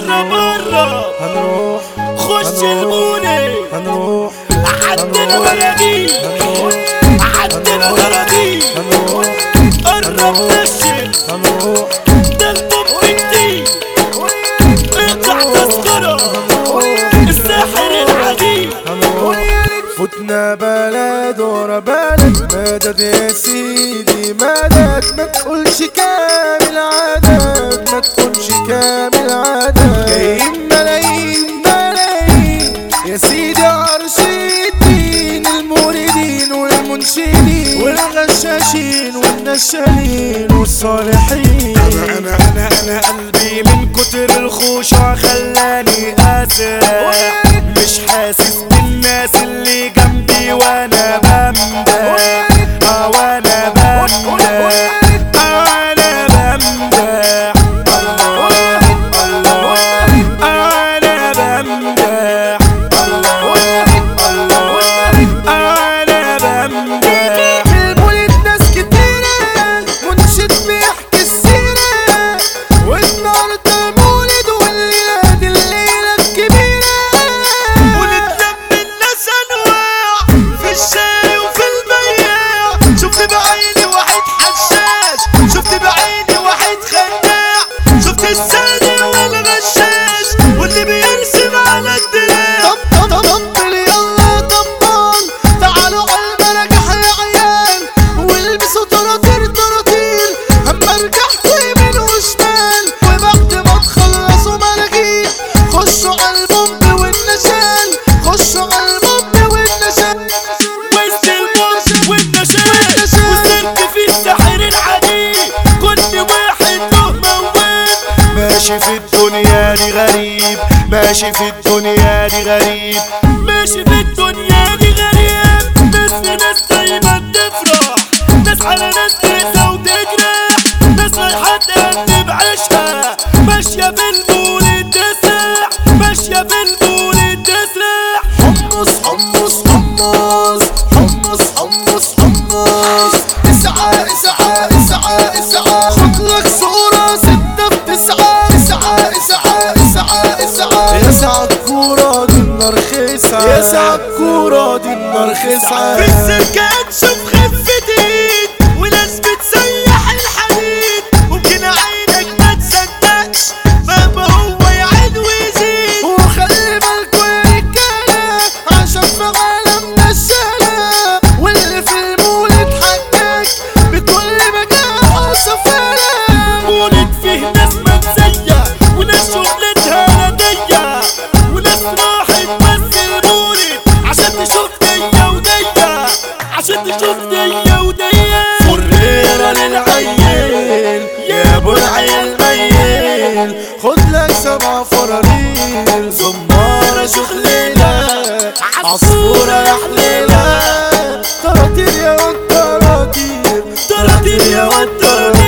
قرب قرب هنروح خش المولي هنروح عندنا بلدي عندنا بلدي قرب نشل هنروح ده البوب جديد اقطع تذكرة الساحر العديد فتنا بلد ورا بلد مدد يا سيدي مدد ما تقولش كامل عدد ما تقولش كامل عدد جايين ملايين ملايين يا سيدي عرش الدين الموردين والمنشدين والغشاشين والنشالين والصالحين انا قلبي من كتر الخشوع خلاني اسف مش حاسس بالناس اللي جنبي وانا بمدح وانا بمدح انا بمدح الله الله انا بمدح الله الله انا بمدح المولد ناس كتيرة منشد بيحكي السيرة والنهاردة المولد والليلة دي الليلة الكبيرة ونتلم الناس انواع في الشاي وفي البياع شفت بعيني واحد حشاش شفت بعيني واحد خداع شفت السادة والغشاش واللي بيرسم على الدراع طبل يلا طبال تعالوا عالمرج احلى عيال والبسوا طراطير طراطير اما رجعت يمين وشمال وبعد ما تخلصوا مراجيح خشوا عالبومب والنشال خشوا عالبومب والنشال وسط الموت والنشاط وصرت في الساحر العديد كل واحد له موال ماشي في الدنيا دي غريب ماشي في الدنيا دي غريب ماشي في الدنيا دي غريب ناس لناس دايما تفرح ناس على ناس تنسى وتجرح ناس رايحة تقدم عيشها ماشية في المولد تسرح ماشية في المولد تسرح حمص حمص حمص حمص حمص حمص اسعى اسعى اسعى اسعى خد لك صورة 6 في 9 اسعى اسعى اسعى اسعى يسعى الكورة دي النار خسعة يسعى الكورة دي النار خسعة في السكات شوف خفة ايد وناس بتسيح الحديد ممكن عينك ما تصدقش مهما هو يعيد ويزيد وخلي بالكوا يا رجالة عشان في عالمنا الشارع واللي في المولد حكاك بكل بجاحة سفالة مولد فيه ناس متسيح وناس شغلتها ندية وناس راحت بس المولد عشان تشوف دية ودية عشان تشوف دية ودية فريرة للعيل يا ابو العيل ميل خد لك 7 فرارير زمارة شخليلة عصفورة يا حليلة طراطير يا واد طراطير طراطير يا واد طراطير